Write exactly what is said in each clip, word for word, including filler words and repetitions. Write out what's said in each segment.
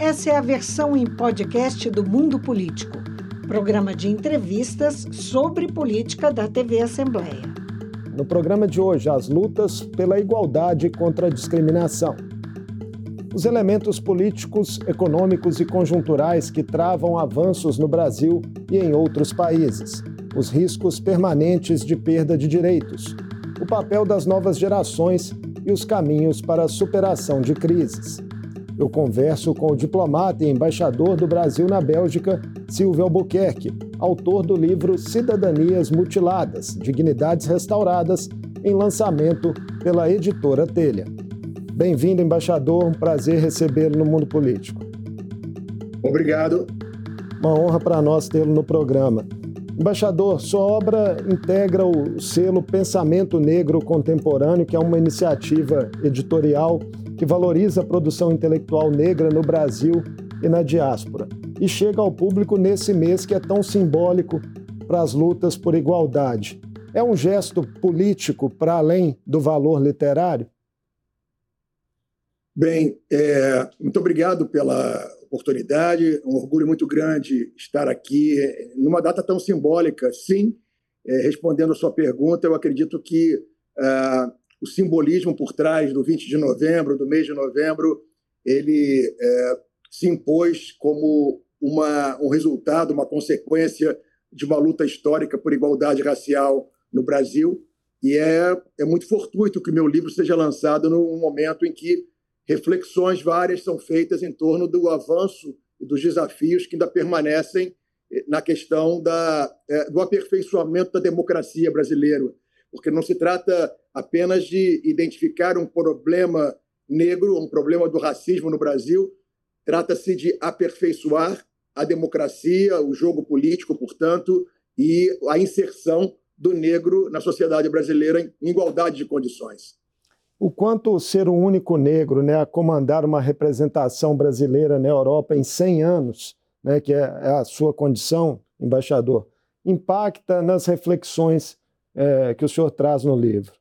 Essa é a versão em podcast do Mundo Político, programa de entrevistas sobre política da T V Assembleia. No programa de hoje, as lutas pela igualdade contra a discriminação. Os elementos políticos, econômicos e conjunturais que travam avanços no Brasil e em outros países. Os riscos permanentes de perda de direitos. O papel das novas gerações e os caminhos para a superação de crises. Eu converso com o diplomata e embaixador do Brasil na Bélgica, Silvio Albuquerque, autor do livro Cidadanias Mutiladas, Dignidades Restauradas, em lançamento pela editora Telha. Bem-vindo, embaixador, um prazer recebê-lo no Mundo Político. Obrigado. Uma honra para nós tê-lo no programa. Embaixador, sua obra integra o selo Pensamento Negro Contemporâneo, que é uma iniciativa editorial que valoriza a produção intelectual negra no Brasil e na diáspora, e chega ao público nesse mês que é tão simbólico para as lutas por igualdade. É um gesto político para além do valor literário? Bem, é, muito obrigado pela oportunidade, um orgulho muito grande estar aqui numa data tão simbólica. Sim, é, respondendo a sua pergunta, eu acredito que uh, o simbolismo por trás do vinte de novembro, do mês de novembro, ele é, se impôs como uma, um resultado, uma consequência de uma luta histórica por igualdade racial no Brasil, e é, é muito fortuito que o meu livro seja lançado num momento em que reflexões várias são feitas em torno do avanço e dos desafios que ainda permanecem na questão da, é, do aperfeiçoamento da democracia brasileira, porque não se trata apenas de identificar um problema negro, um problema do racismo no Brasil, trata-se de aperfeiçoar a democracia, o jogo político, portanto, e a inserção do negro na sociedade brasileira em igualdade de condições. O quanto ser o único negro, né, a comandar uma representação brasileira na Europa em cem anos, né, que é a sua condição, embaixador, impacta nas reflexões é, que o senhor traz no livro?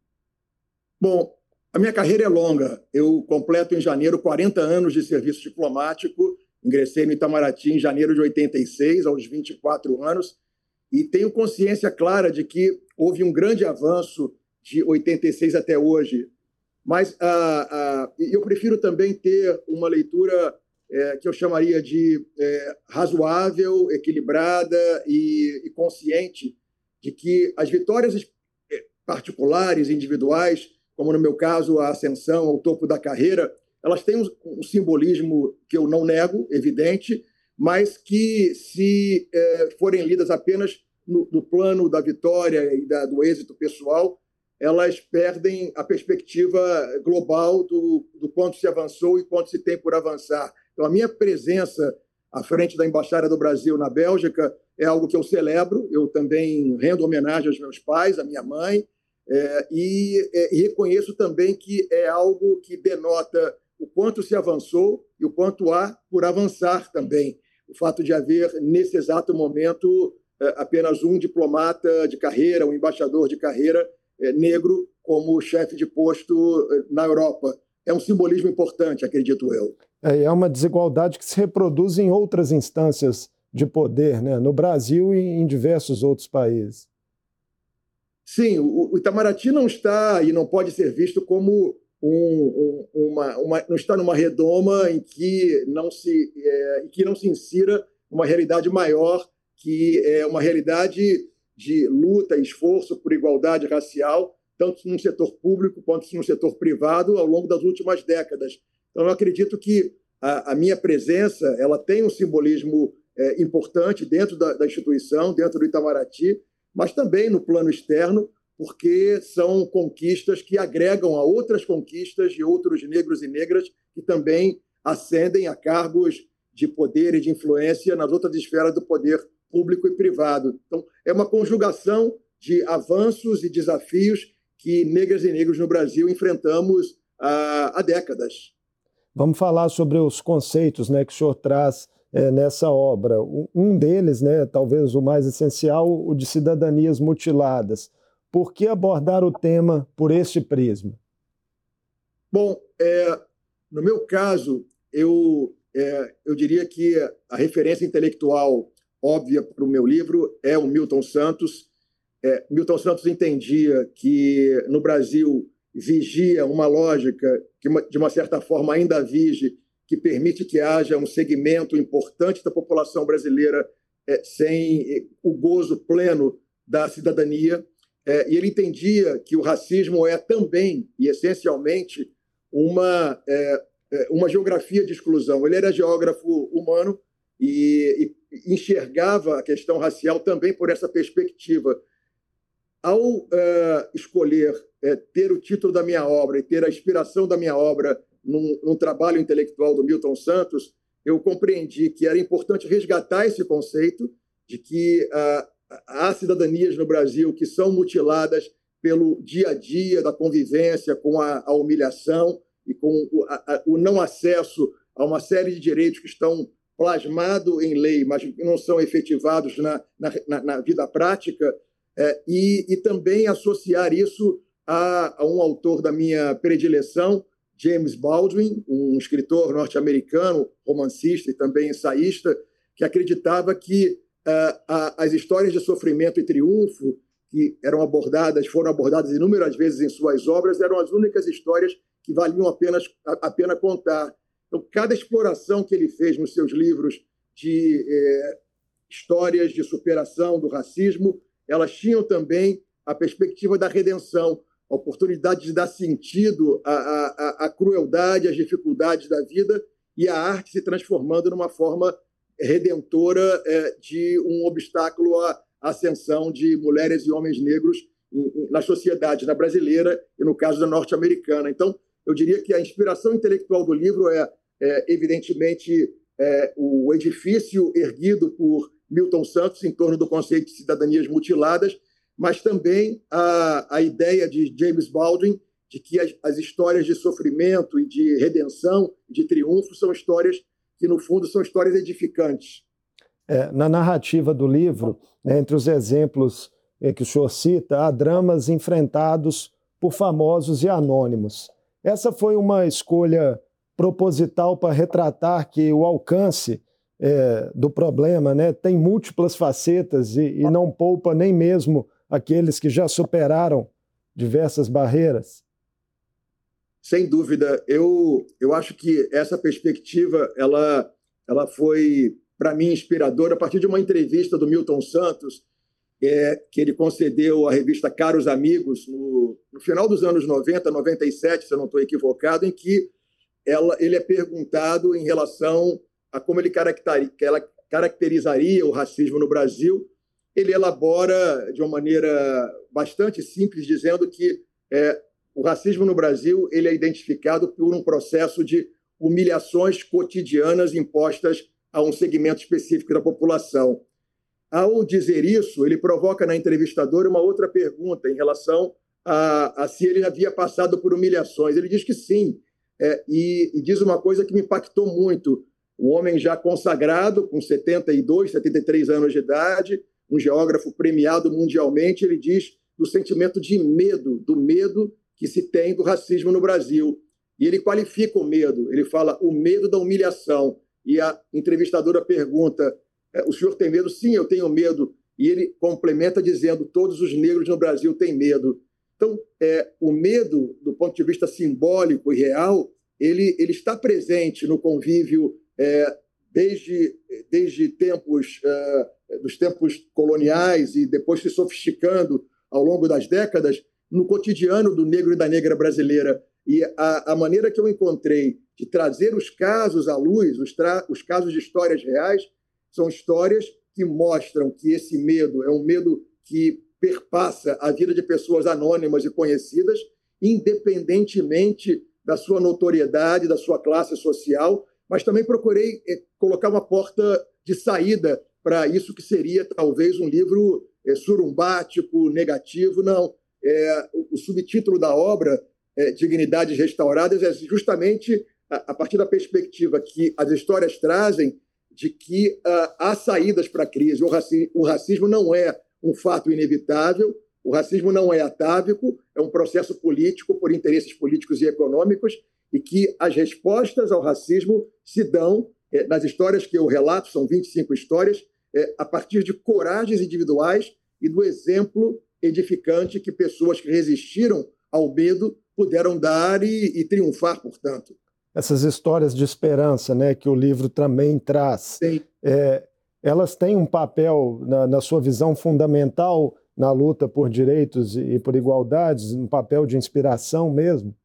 Bom, a minha carreira é longa. Eu completo em janeiro quarenta anos de serviço diplomático. Ingressei no Itamaraty em janeiro de oitenta e seis, aos vinte e quatro anos, e tenho consciência clara de que houve um grande avanço de oitenta e seis até hoje. Mas ah, ah, eu prefiro também ter uma leitura é, que eu chamaria de é, razoável, equilibrada e, e consciente de que as vitórias particulares, individuais, como no meu caso a ascensão ao topo da carreira, elas têm um, um simbolismo que eu não nego, evidente, mas que, se é, forem lidas apenas no, no plano da vitória e da, do êxito pessoal, elas perdem a perspectiva global do, do quanto se avançou e quanto se tem por avançar. Então, a minha presença à frente da Embaixada do Brasil na Bélgica é algo que eu celebro. Eu também rendo homenagem aos meus pais, à minha mãe, é, e, é, e reconheço também que é algo que denota o quanto se avançou e o quanto há por avançar também. O fato de haver, nesse exato momento, é, apenas um diplomata de carreira, um embaixador de carreira é, negro como chefe de posto na Europa. É um simbolismo importante, acredito eu. É, é uma desigualdade que se reproduz em outras instâncias de poder, né? No Brasil e em diversos outros países. Sim, o Itamaraty não está e não pode ser visto como um, um, uma, uma, não está numa redoma em que não se, é, que não se insira uma realidade maior, que é uma realidade de luta e esforço por igualdade racial, tanto no setor público quanto no setor privado, ao longo das últimas décadas. Então, eu acredito que a, a minha presença ela tem um simbolismo é, importante dentro da, da instituição, dentro do Itamaraty, mas também no plano externo, porque são conquistas que agregam a outras conquistas de outros negros e negras que também ascendem a cargos de poder e de influência nas outras esferas do poder público e privado. Então, é uma conjugação de avanços e desafios que negras e negros no Brasil enfrentamos há, há décadas. Vamos falar sobre os conceitos, né, que o senhor traz é, nessa obra. Um deles, né, talvez o mais essencial, o de cidadanias mutiladas. Por que abordar o tema por este prisma? Bom, é, no meu caso, eu é, eu diria que a referência intelectual óbvia para o meu livro é o Milton Santos. É, Milton Santos entendia que no Brasil vigia uma lógica que, de uma certa forma, ainda vige, que permite que haja um segmento importante da população brasileira é, sem o gozo pleno da cidadania. É, e ele entendia que o racismo é também, e essencialmente, uma, é, uma geografia de exclusão. Ele era geógrafo humano e, e enxergava a questão racial também por essa perspectiva. Ao uh, escolher uh, ter o título da minha obra e ter a inspiração da minha obra num, num trabalho intelectual do Milton Santos, eu compreendi que era importante resgatar esse conceito de que uh, há cidadanias no Brasil que são mutiladas pelo dia a dia da convivência com a, a humilhação e com o, a, o não acesso a uma série de direitos que estão plasmados em lei, mas que não são efetivados na, na, na vida prática. É, e, e também associar isso a, a um autor da minha predileção, James Baldwin, um escritor norte-americano, romancista e também ensaísta, que acreditava que uh, a, as histórias de sofrimento e triunfo que eram abordadas, foram abordadas inúmeras vezes em suas obras, eram as únicas histórias que valiam apenas, a, a pena contar. Então, cada exploração que ele fez nos seus livros de eh, histórias de superação do racismo, elas tinham também a perspectiva da redenção, a oportunidade de dar sentido à, à, à crueldade, às dificuldades da vida e a arte se transformando numa forma redentora é, de um obstáculo à ascensão de mulheres e homens negros na sociedade, na brasileira e no caso da norte-americana. Então, eu diria que a inspiração intelectual do livro é, é evidentemente, é, o edifício erguido por Milton Santos em torno do conceito de cidadanias mutiladas, mas também a, a ideia de James Baldwin de que as, as histórias de sofrimento e de redenção, de triunfo, são histórias que, no fundo, são histórias edificantes. É, na narrativa do livro, né, entre os exemplos é, que o senhor cita, há dramas enfrentados por famosos e anônimos. Essa foi uma escolha proposital para retratar que o alcance É, do problema, né, tem múltiplas facetas e, e não poupa nem mesmo aqueles que já superaram diversas barreiras? Sem dúvida. Eu, eu acho que essa perspectiva ela, ela foi, para mim, inspiradora a partir de uma entrevista do Milton Santos, é, que ele concedeu à revista Caros Amigos, no, no final dos anos noventa, noventa e sete, se eu não estou equivocado, em que ela, ele é perguntado em relação a como ele caracterizaria o racismo no Brasil. Ele elabora de uma maneira bastante simples, dizendo que é, o racismo no Brasil ele é identificado por um processo de humilhações cotidianas impostas a um segmento específico da população. Ao dizer isso, ele provoca na entrevistadora uma outra pergunta em relação a, a se ele havia passado por humilhações. Ele diz que sim, é, e, e diz uma coisa que me impactou muito. Um homem já consagrado, com setenta e dois, setenta e três anos de idade, um geógrafo premiado mundialmente, ele diz do sentimento de medo, do medo que se tem do racismo no Brasil. E ele qualifica o medo, ele fala o medo da humilhação. E a entrevistadora pergunta, o senhor tem medo? Sim, eu tenho medo. E ele complementa dizendo, todos os negros no Brasil têm medo. Então, é, o medo, do ponto de vista simbólico e real, ele, ele está presente no convívio É, desde, desde tempos, uh, dos tempos coloniais e depois se sofisticando ao longo das décadas no cotidiano do negro e da negra brasileira. E a, a maneira que eu encontrei de trazer os casos à luz, os, tra- os casos de histórias reais, são histórias que mostram que esse medo é um medo que perpassa a vida de pessoas anônimas e conhecidas, independentemente da sua notoriedade, da sua classe social, mas também procurei colocar uma porta de saída para isso que seria talvez um livro é, surumbático, negativo. Não. É, o subtítulo da obra, é, Dignidades Restauradas, é justamente a, a partir da perspectiva que as histórias trazem de que uh, há saídas para a crise. O racismo, o racismo não é um fato inevitável, o racismo não é atávico, é um processo político por interesses políticos e econômicos, e que as respostas ao racismo se dão é, nas histórias que eu relato, são vinte e cinco histórias, é, a partir de coragens individuais e do exemplo edificante que pessoas que resistiram ao medo puderam dar e, e triunfar, portanto. Essas histórias de esperança, né, que o livro também traz, é, elas têm um papel, na, na sua visão, fundamental na luta por direitos e por igualdades, um papel de inspiração mesmo?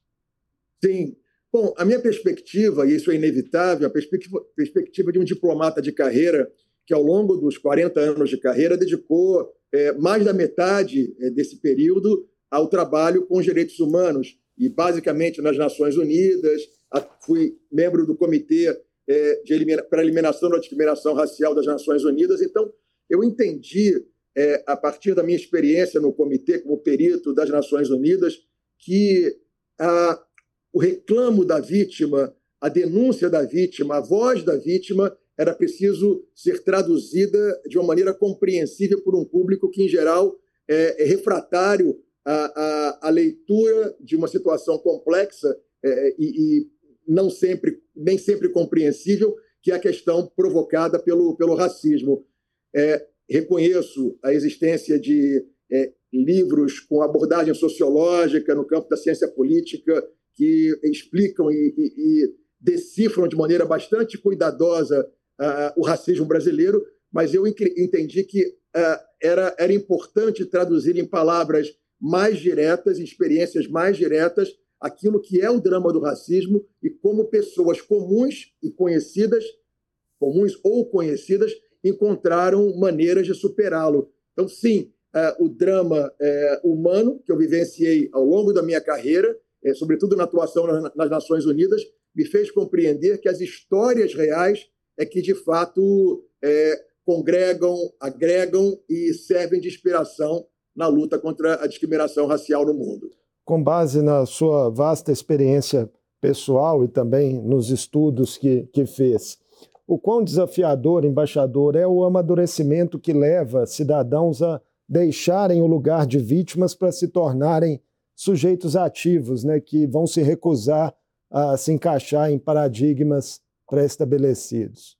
Sim. Bom, a minha perspectiva, e isso é inevitável, a perspectiva, perspectiva de um diplomata de carreira que, ao longo dos quarenta anos de carreira, dedicou é, mais da metade é, desse período ao trabalho com os direitos humanos, e basicamente nas Nações Unidas. Fui membro do Comitê é, de elimina, para a Eliminação da Discriminação Racial das Nações Unidas. Então, eu entendi, é, a partir da minha experiência no comitê como perito das Nações Unidas, que a, o reclamo da vítima, a denúncia da vítima, a voz da vítima era preciso ser traduzida de uma maneira compreensível por um público que, em geral, é, é refratário à, à, à leitura de uma situação complexa é, e, e não sempre, nem sempre compreensível, que é a questão provocada pelo, pelo racismo. É, reconheço a existência de é, livros com abordagem sociológica no campo da ciência política que explicam e, e, e decifram de maneira bastante cuidadosa uh, o racismo brasileiro, mas eu entendi que uh, era, era importante traduzir em palavras mais diretas, experiências mais diretas, aquilo que é o drama do racismo e como pessoas comuns e conhecidas, comuns ou conhecidas, encontraram maneiras de superá-lo. Então, sim, uh, o drama uh, humano que eu vivenciei ao longo da minha carreira, uh, sobretudo na atuação nas, nas Nações Unidas, me fez compreender que as histórias reais é que, de fato, uh, congregam, agregam e servem de inspiração na luta contra a discriminação racial no mundo. Com base na sua vasta experiência pessoal e também nos estudos que, que fez, o quão desafiador, embaixador, é o amadurecimento que leva cidadãos a deixarem o lugar de vítimas para se tornarem sujeitos ativos, né, que vão se recusar a se encaixar em paradigmas pré-estabelecidos?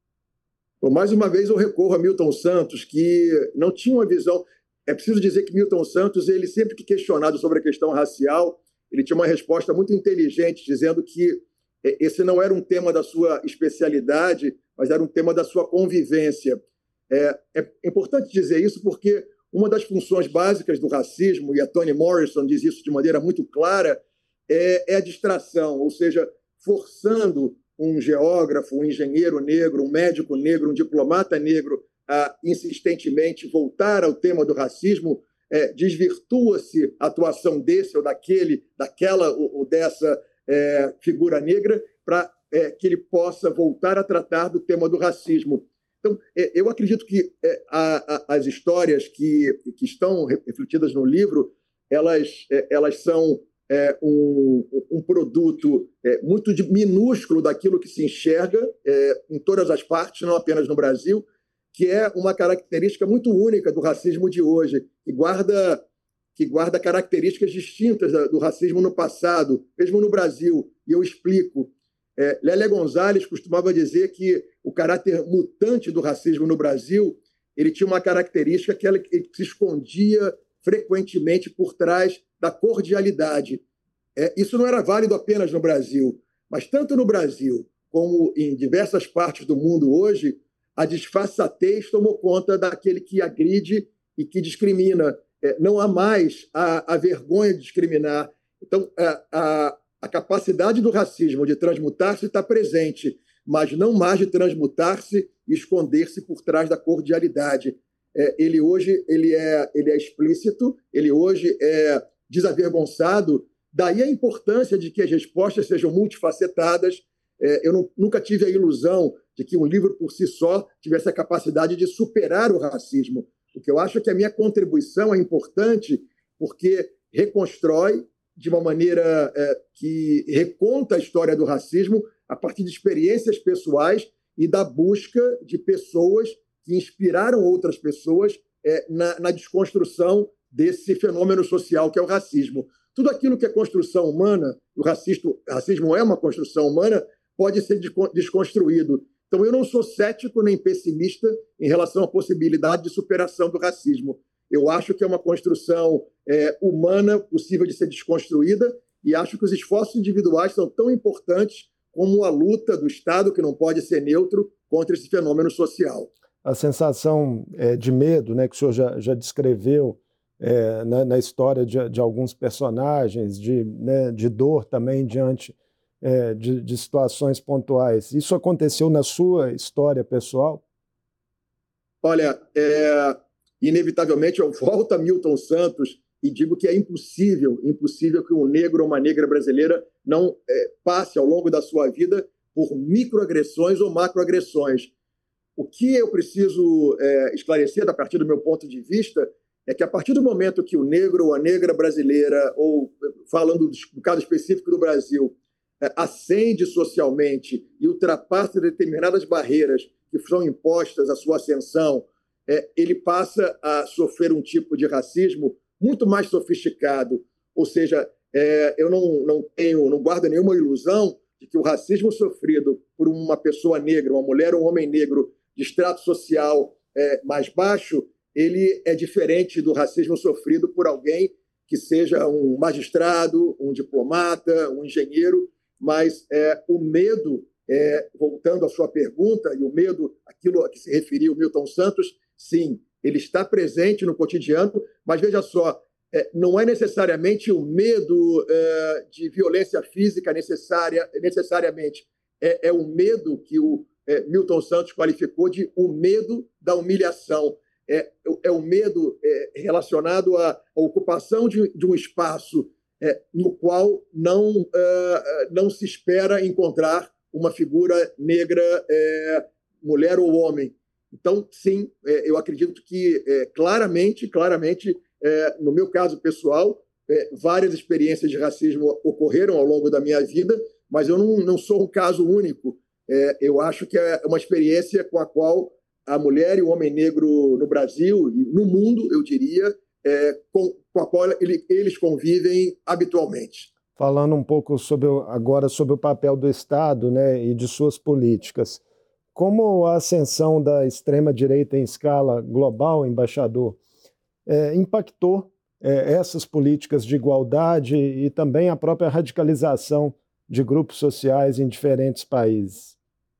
Bom, mais uma vez eu recorro a Milton Santos, que não tinha uma visão... É preciso dizer que Milton Santos, ele sempre que questionado sobre a questão racial, ele tinha uma resposta muito inteligente, dizendo que esse não era um tema da sua especialidade, mas era um tema da sua convivência. É, é importante dizer isso porque uma das funções básicas do racismo, e a Toni Morrison diz isso de maneira muito clara, é, é a distração, ou seja, forçando um geógrafo, um engenheiro negro, um médico negro, um diplomata negro a insistentemente voltar ao tema do racismo, é, desvirtua-se a atuação desse ou daquele, daquela ou, ou dessa é, figura negra para é, que ele possa voltar a tratar do tema do racismo. Então, é, eu acredito que é, a, a, as histórias que, que estão refletidas no livro, elas, é, elas são é, um, um produto é, muito de, minúsculo daquilo que se enxerga é, em todas as partes, não apenas no Brasil, que é uma característica muito única do racismo de hoje, que guarda, que guarda características distintas do racismo no passado, mesmo no Brasil. E eu explico. É, Lélia Gonzalez costumava dizer que o caráter mutante do racismo no Brasil, ele tinha uma característica que ela, ele se escondia frequentemente por trás da cordialidade. É, isso não era válido apenas no Brasil, mas tanto no Brasil como em diversas partes do mundo hoje, a disfarçatez tomou conta daquele que agride e que discrimina. É, não há mais a, a vergonha de discriminar. Então, a, a, a capacidade do racismo de transmutar-se está presente, mas não mais de transmutar-se e esconder-se por trás da cordialidade. É, ele hoje ele é, ele é explícito, ele hoje é desavergonçado. Daí a importância de que as respostas sejam multifacetadas. É, eu não, nunca tive a ilusão de que um livro por si só tivesse a capacidade de superar o racismo. O que eu acho é que a minha contribuição é importante porque reconstrói de uma maneira é, que reconta a história do racismo a partir de experiências pessoais e da busca de pessoas que inspiraram outras pessoas é, na, na desconstrução desse fenômeno social que é o racismo. Tudo aquilo que é construção humana, o racismo, racismo é uma construção humana, pode ser desconstruído. Então, eu não sou cético nem pessimista em relação à possibilidade de superação do racismo. Eu acho que é uma construção é, humana possível de ser desconstruída e acho que os esforços individuais são tão importantes como a luta do Estado, que não pode ser neutro, contra esse fenômeno social. A sensação é, de medo, né, que o senhor já, já descreveu é, na, na história de, de alguns personagens, de, né, de dor também diante é, de, de situações pontuais. Isso aconteceu na sua história pessoal? Olha, é, inevitavelmente eu volto a Milton Santos e digo que é impossível, impossível que um negro ou uma negra brasileira não é, passe ao longo da sua vida por microagressões ou macroagressões. O que eu preciso é, esclarecer, a partir do meu ponto de vista, é que a partir do momento que o negro ou a negra brasileira, ou falando do caso específico do Brasil, é, ascende socialmente e ultrapassa determinadas barreiras que são impostas à sua ascensão, é, ele passa a sofrer um tipo de racismo muito mais sofisticado. Ou seja, é, eu não, não tenho, não guardo nenhuma ilusão de que o racismo sofrido por uma pessoa negra, uma mulher ou um homem negro de extrato social é, mais baixo, ele é diferente do racismo sofrido por alguém que seja um magistrado, um diplomata, um engenheiro, mas é, o medo, é, voltando à sua pergunta, e o medo, aquilo a que se referiu Milton Santos, sim, ele está presente no cotidiano, mas veja só, é, não é necessariamente o medo é, de violência física necessária, necessariamente, é, é o medo que o é, Milton Santos qualificou de o medo da humilhação. É, é o medo é, relacionado à, à ocupação de, de um espaço é, no qual não, é, não se espera encontrar uma figura negra, é, mulher ou homem. Então, sim, é, eu acredito que é, claramente, claramente, é, no meu caso pessoal, é, várias experiências de racismo ocorreram ao longo da minha vida, mas eu não, não sou um caso único. É, eu acho que é uma experiência com a qual a mulher e o homem negro no Brasil e no mundo, eu diria, é, com, com a qual ele, eles convivem habitualmente. Falando um pouco sobre, agora sobre o papel do Estado, né, e de suas políticas, como a ascensão da extrema-direita em escala global, embaixador, é, impactou é, essas políticas de igualdade e também a própria radicalização de grupos sociais em diferentes países?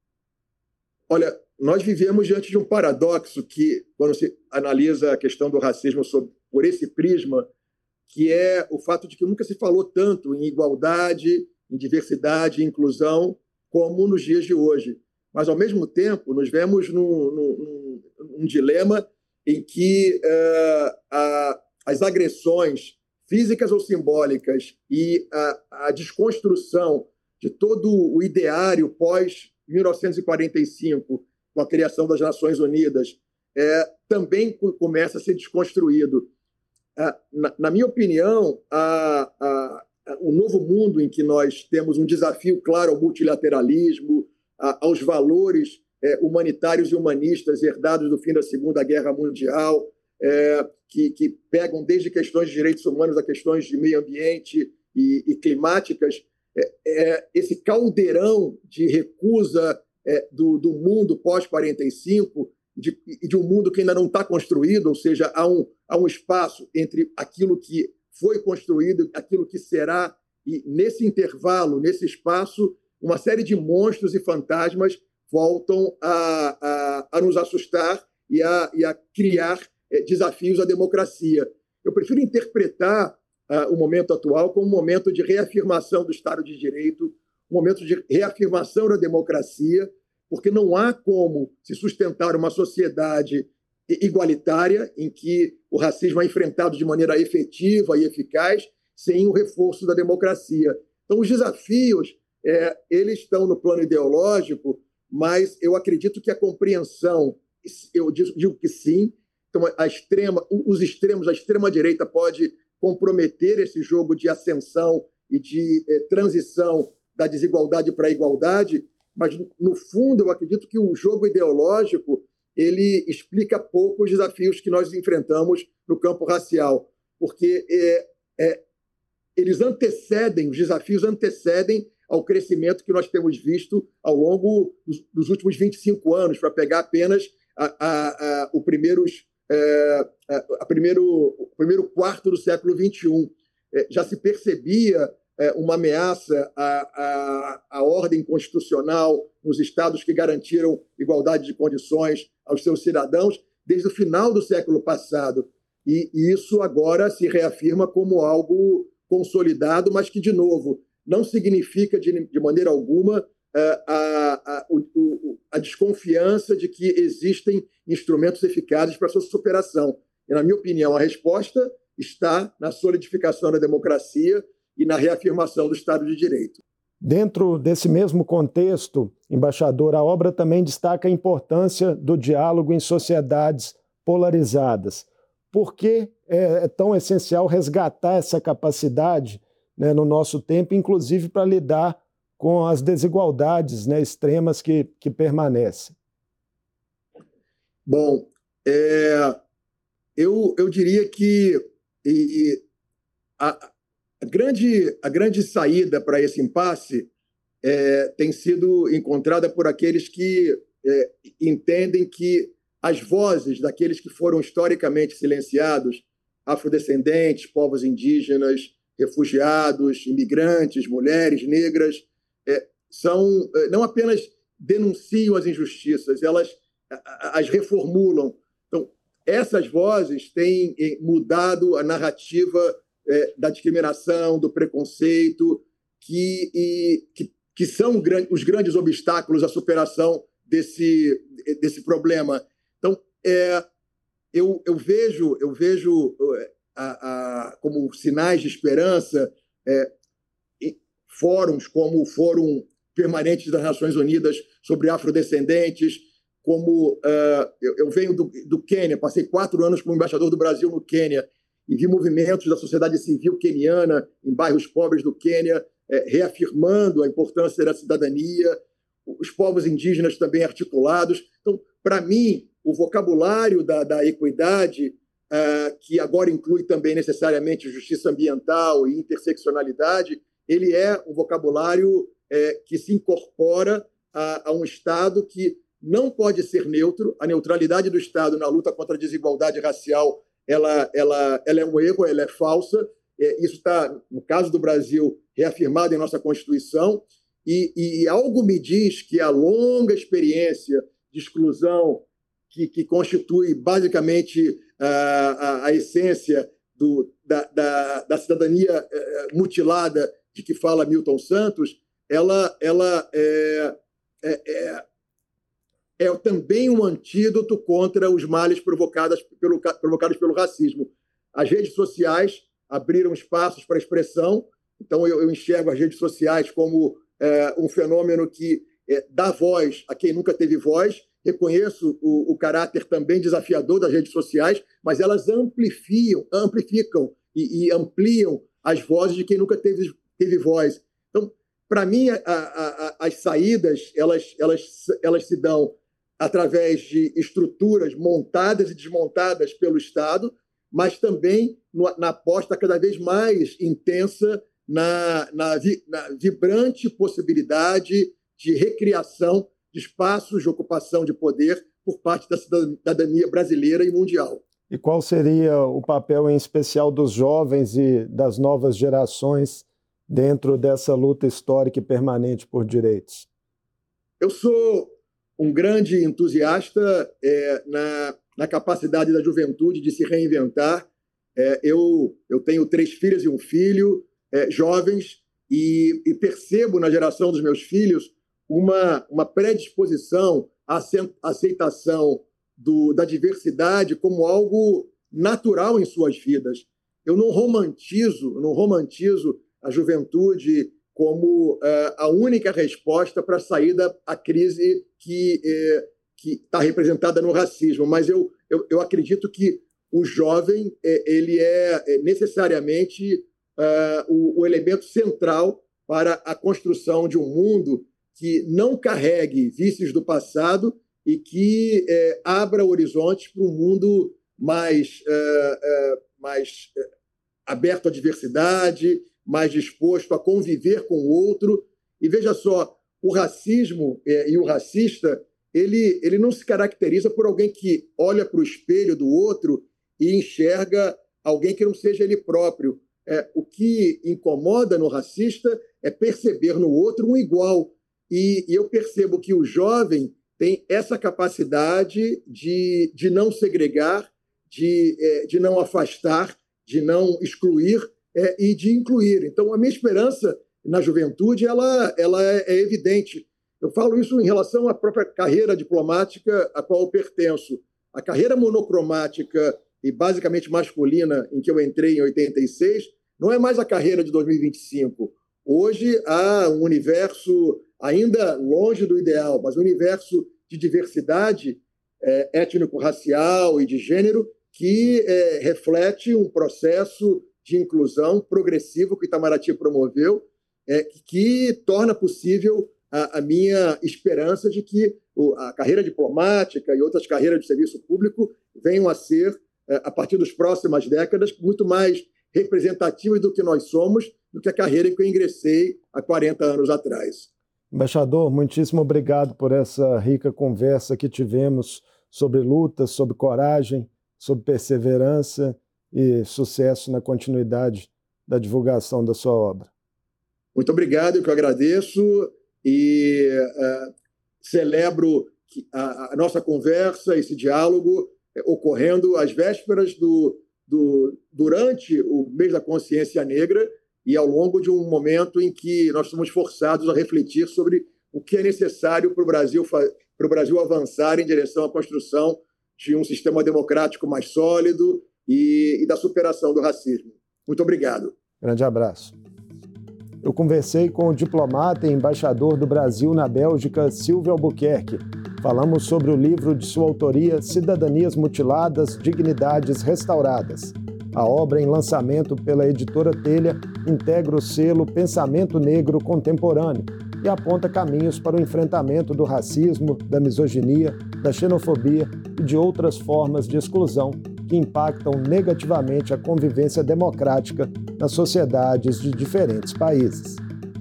Olha, nós vivemos diante de um paradoxo que, quando se analisa a questão do racismo sob, por esse prisma, que é o fato de que nunca se falou tanto em igualdade, em diversidade, em inclusão, como nos dias de hoje. Mas, ao mesmo tempo, nos vemos num, num, num dilema em que uh, a, as agressões físicas ou simbólicas e a, a desconstrução de todo o ideário pós mil novecentos e quarenta e cinco, com a criação das Nações Unidas, é, também começa a ser desconstruído. Ah, na, na minha opinião, a, a, a, o novo mundo em que nós temos um desafio claro ao multilateralismo, a, aos valores é, humanitários e humanistas herdados do fim da Segunda Guerra Mundial, é, que, que pegam desde questões de direitos humanos a questões de meio ambiente e, e climáticas, é, é, esse caldeirão de recusa é, do, do mundo pós quarenta e cinco, de, de um mundo que ainda não está construído, ou seja, há um, há um espaço entre aquilo que foi construído e aquilo que será, e nesse intervalo, nesse espaço, uma série de monstros e fantasmas voltam a, a, a nos assustar e a, e a criar é, desafios à democracia. Eu prefiro interpretar uh, o momento atual como um momento de reafirmação do Estado de Direito, um momento de reafirmação da democracia, porque não há como se sustentar uma sociedade igualitária em que o racismo é enfrentado de maneira efetiva e eficaz sem o reforço da democracia. Então, os desafios é, eles estão no plano ideológico, mas eu acredito que a compreensão, eu digo que sim, então a extrema, os extremos, a extrema-direita pode comprometer esse jogo de ascensão e de eh, transição da desigualdade para a igualdade, mas, no fundo, eu acredito que o jogo ideológico ele explica pouco os desafios que nós enfrentamos no campo racial, porque é, é, eles antecedem, os desafios antecedem ao crescimento que nós temos visto ao longo dos, dos últimos vinte e cinco anos, para pegar apenas a, a, a, o, primeiros, é, a, a primeiro, o primeiro quarto do século vinte e um. É, já se percebia é, uma ameaça à, à, à ordem constitucional nos estados que garantiram igualdade de condições aos seus cidadãos desde o final do século passado. E, e isso agora se reafirma como algo consolidado, mas que, de novo, não significa de, de maneira alguma a, a, a, a desconfiança de que existem instrumentos eficazes para a sua superação. E, na minha opinião, a resposta está na solidificação da democracia e na reafirmação do Estado de Direito. Dentro desse mesmo contexto, embaixador, a obra também destaca a importância do diálogo em sociedades polarizadas. Por que é tão essencial resgatar essa capacidade, né, no nosso tempo, inclusive para lidar com as desigualdades, né, extremas que, que permanecem? Bom, é, eu, eu diria que e, a, a, grande, a grande saída para esse impasse é, tem sido encontrada por aqueles que é, entendem que as vozes daqueles que foram historicamente silenciados, afrodescendentes, povos indígenas, refugiados, imigrantes, mulheres, negras, é, são, não apenas denunciam as injustiças, elas as reformulam. Então, essas vozes têm mudado a narrativa é, da discriminação, do preconceito, que, e, que, que são os grandes obstáculos à superação desse, desse problema. Então, é, eu, eu vejo, eu vejo a, a, como sinais de esperança é, fóruns como o Fórum Permanente das Nações Unidas sobre Afrodescendentes, como uh, eu, eu venho do, do Quênia, passei quatro anos como embaixador do Brasil no Quênia e vi movimentos da sociedade civil queniana em bairros pobres do Quênia é, reafirmando a importância da cidadania, os povos indígenas também articulados. Então, para mim, o vocabulário da, da equidade, uh, que agora inclui também necessariamente justiça ambiental e interseccionalidade, ele é um vocabulário é, que se incorpora a, a um Estado que não pode ser neutro. A neutralidade do Estado na luta contra a desigualdade racial ela, ela, ela é um erro, ela é falsa. É, isso está, no caso do Brasil, reafirmado em nossa Constituição. E, e algo me diz que a longa experiência de exclusão que, que constitui basicamente a, a, a essência do, da, da, da cidadania mutilada de que fala Milton Santos, ela, ela é, é, é, é também um antídoto contra os males provocados pelo, provocados pelo racismo. As redes sociais abriram espaços para expressão, então eu, eu enxergo as redes sociais como é, um fenômeno que é, dá voz a quem nunca teve voz. Reconheço o, o caráter também desafiador das redes sociais, mas elas amplificam, amplificam e, e ampliam as vozes de quem nunca teve, teve voz. Então, para mim, a, a, a, as saídas elas, elas, elas se dão através de estruturas montadas e desmontadas pelo Estado, mas também no, na aposta cada vez mais intensa na, na, vi, na vibrante possibilidade de recriação de espaços de ocupação de poder por parte da cidadania brasileira e mundial. E qual seria o papel, em especial, dos jovens e das novas gerações dentro dessa luta histórica e permanente por direitos? Eu sou um grande entusiasta é, na, na capacidade da juventude de se reinventar. É, eu, eu tenho três filhas e um filho, é, jovens, e, e percebo na geração dos meus filhos uma, uma predisposição à aceitação do, da diversidade como algo natural em suas vidas. Eu não romantizo, eu não romantizo a juventude como uh, a única resposta para a saída à crise que eh, que está representada no racismo, mas eu, eu, eu acredito que o jovem eh, ele é necessariamente uh, o, o elemento central para a construção de um mundo que não carregue vícios do passado e que eh, abra horizontes para um mundo mais, uh, uh, mais uh, aberto à diversidade, mais disposto a conviver com o outro E veja só, o racismo é, e o racista, ele, ele não se caracteriza por alguém que olha para o espelho do outro e enxerga alguém que não seja ele próprio. É, o que incomoda no racista é perceber no outro um igual. E, e eu percebo que o jovem tem essa capacidade de, de não segregar, de, é, de não afastar, de não excluir é, e de incluir. Então, a minha esperança na juventude ela, ela é, é evidente. Eu falo isso em relação à própria carreira diplomática a qual eu pertenço. A carreira monocromática e basicamente masculina em que eu entrei em oitenta e seis não é mais a carreira de dois mil e vinte e cinco. Hoje há um universo ainda longe do ideal, mas um universo de diversidade é, étnico-racial e de gênero que é, reflete um processo de inclusão progressivo que o Itamaraty promoveu, é, que torna possível a, a minha esperança de que o, a carreira diplomática e outras carreiras de serviço público venham a ser, é, a partir das próximas décadas, muito mais representativas do que nós somos, do que a carreira em que eu ingressei há quarenta anos atrás. Embaixador, muitíssimo obrigado por essa rica conversa que tivemos sobre lutas, sobre coragem, sobre perseverança e sucesso na continuidade da divulgação da sua obra. Muito obrigado, eu que agradeço e uh, celebro a, a nossa conversa, esse diálogo eh, ocorrendo às vésperas do, do durante o mês da consciência negra e ao longo de um momento em que nós somos forçados a refletir sobre o que é necessário para o Brasil, para o Brasil avançar em direção à construção de um sistema democrático mais sólido e, e da superação do racismo. Muito obrigado. Grande abraço. Eu conversei com o diplomata e embaixador do Brasil na Bélgica, Silvio Albuquerque. Falamos sobre o livro de sua autoria, Cidadanias Mutiladas, Dignidades Restauradas. A obra, em lançamento pela editora Telha, integra o selo Pensamento Negro Contemporâneo e aponta caminhos para o enfrentamento do racismo, da misoginia, da xenofobia e de outras formas de exclusão que impactam negativamente a convivência democrática nas sociedades de diferentes países.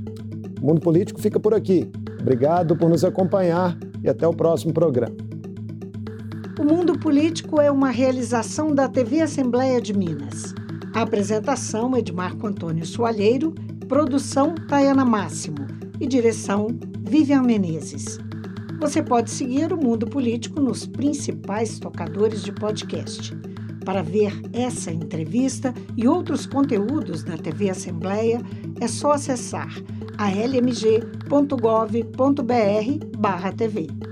O Mundo Político fica por aqui. Obrigado por nos acompanhar e até o próximo programa. O Mundo Político é uma realização da T V Assembleia de Minas. A apresentação é de Marco Antônio Soalheiro, produção Tayana Máximo e direção Vivian Menezes. Você pode seguir o Mundo Político nos principais tocadores de podcast. Para ver essa entrevista e outros conteúdos da T V Assembleia, é só acessar a l m g ponto gov ponto b r barra T V.